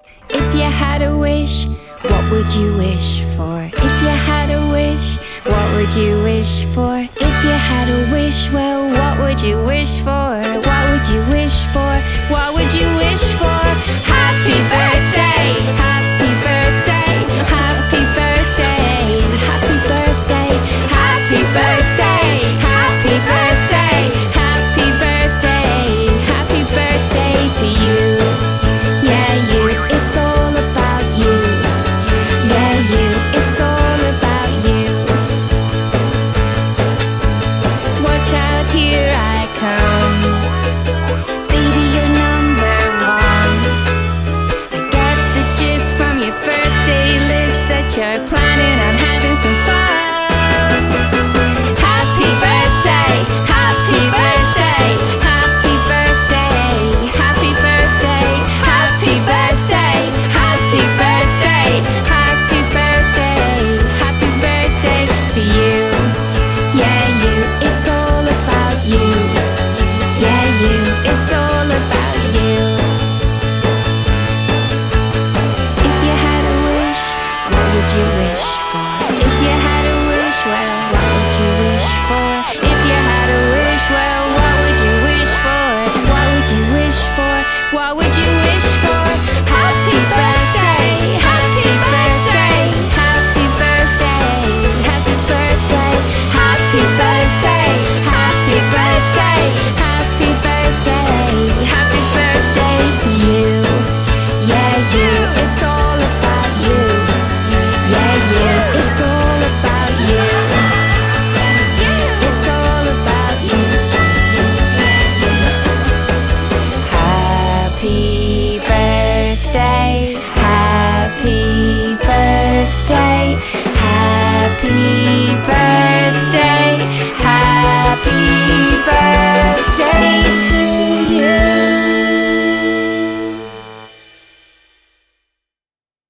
If you had a wish, what would you wish for? If you had a wish, what would you wish for? If you had a wish, well, what would you wish for? What would you wish for? What would you wish for? Happy birthday, happy birthday, happy birthday, happy birthday, happy birthday, happy birthday, happy birthday, happy birthday to you. Yeah, you, it's all about you. Yeah, you, it's all about you. Watch out, here I come. Baby, you're number one. I get the gist from your birthday list that you're planning on having some fun. Happy birthday, happy birthday, happy birthday, happy birthday, happy birthday, happy birthday, happy birthday, happy birthday to you. Yeah, you, it's all about you. Yeah, you, it's all about you. If you had a wish, what would you wish for? If you had a wish, well, what would you wish for? If you had a wish, well, what would you wish for? What would you wish for? What would you wish for? Happy birthday, happy birthday, happy birthday, happy birthday, happy birthday, happy birthday, happy birthday, happy birthday to you. Yeah, you, it's all about you. Yeah, you, it's all about you. It's all about you. Happy birthday, happy birthday, happy birthday.